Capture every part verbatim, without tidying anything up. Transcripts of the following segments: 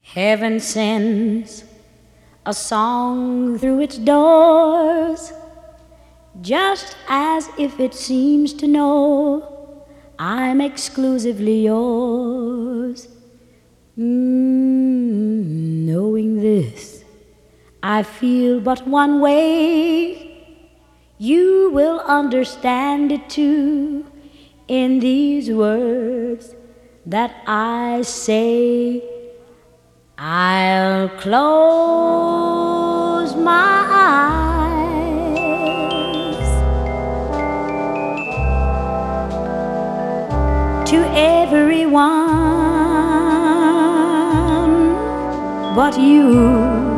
Heaven sends a song through its doors, just as if it seems to know I'm exclusively yours. Mm, knowing this, I feel but one way. You will understand it too in these words that I say. I'll close my eyes to everyone but you,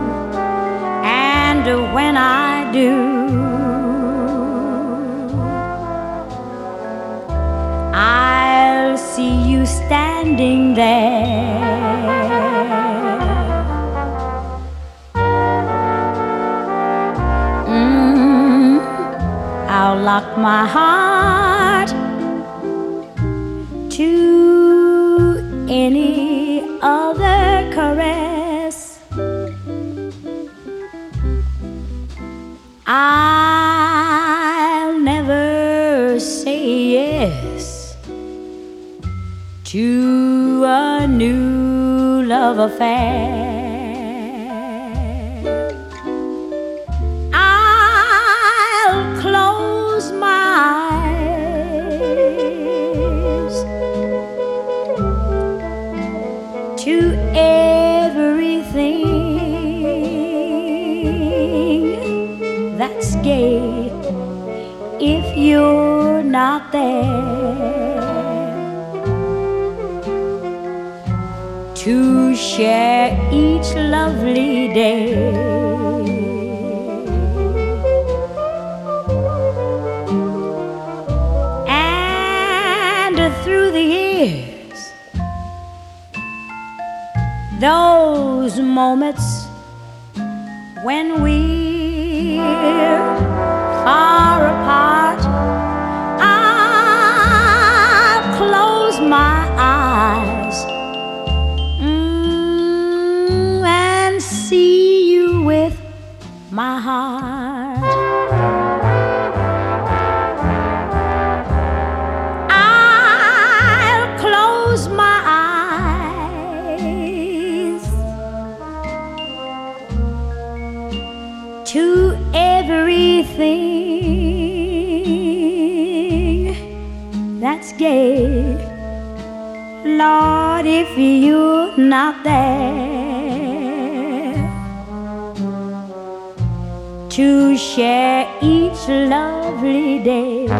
and when I do, I'll see you standing there. I'll lock my heart to any other caress. I'll never say yes to a new love affair. To everything that's gay, if you're not there to share each lovely day. And through the years, those moments when we're far apart, I'll close my eyes mm, and see you with my heart. I'll close my to everything that's gay. Lord, if you're not there to share each lovely day.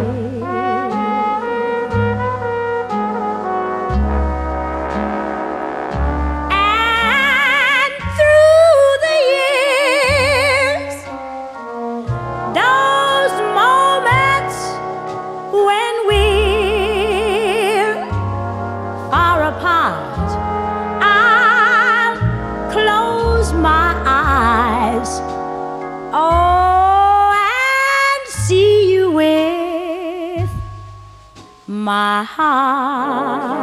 Apart, I'll close my eyes, oh, and see you with my heart.